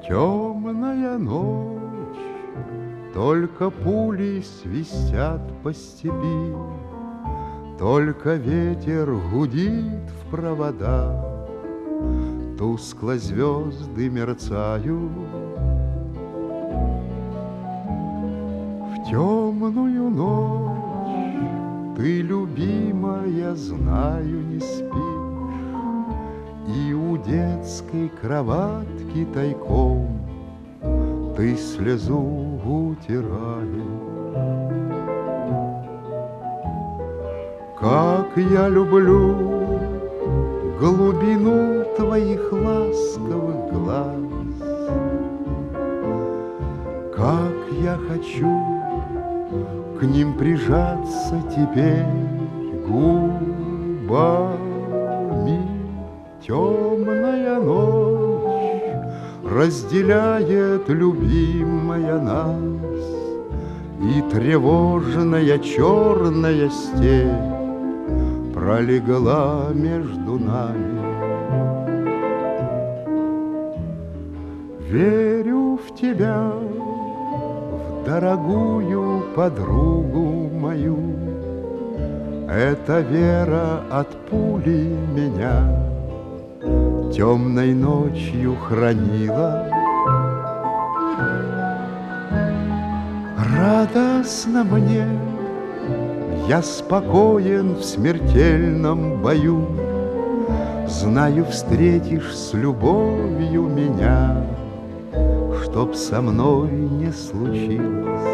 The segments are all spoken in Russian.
Темная ночь, только пули свистят по степи, только ветер гудит в проводах, тускло звезды мерцают. В темную ночь ты, любимая, знаю, не спишь, и у детской кроватки тайком ты слезу утираешь. Как я люблю глубину твоих ласковых глаз, как я хочу к ним прижаться теперь губами. Темная ночь разделяет, любимая, нас, и тревожная черная степь пролегла между нами. Верю в тебя, в дорогую подругу мою. Эта вера от пули меня темной ночью хранила. Радостно мне, я спокоен в смертельном бою. Знаю, встретишь с любовью меня, чтоб со мной не случилось.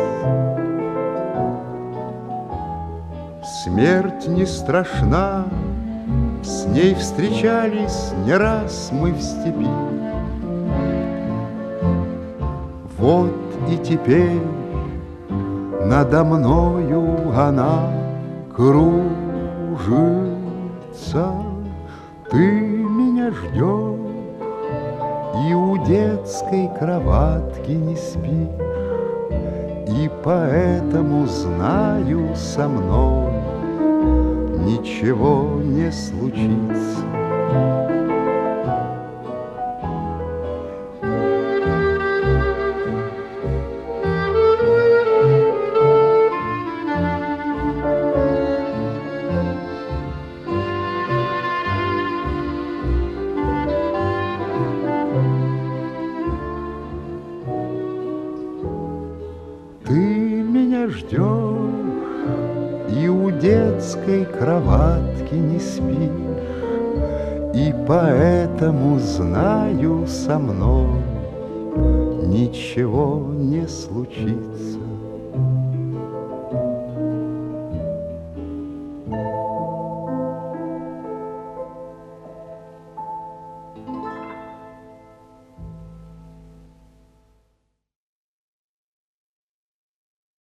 Смерть не страшна, с ней встречались не раз мы в степи. Вот и теперь надо мною она кружится. Ты меня ждешь и у детской кроватки не спишь, и поэтому знаю, со мной ничего не случится. Ты меня ждешь и у детской кроватки не спишь, и поэтому знаю, со мной ничего не случится.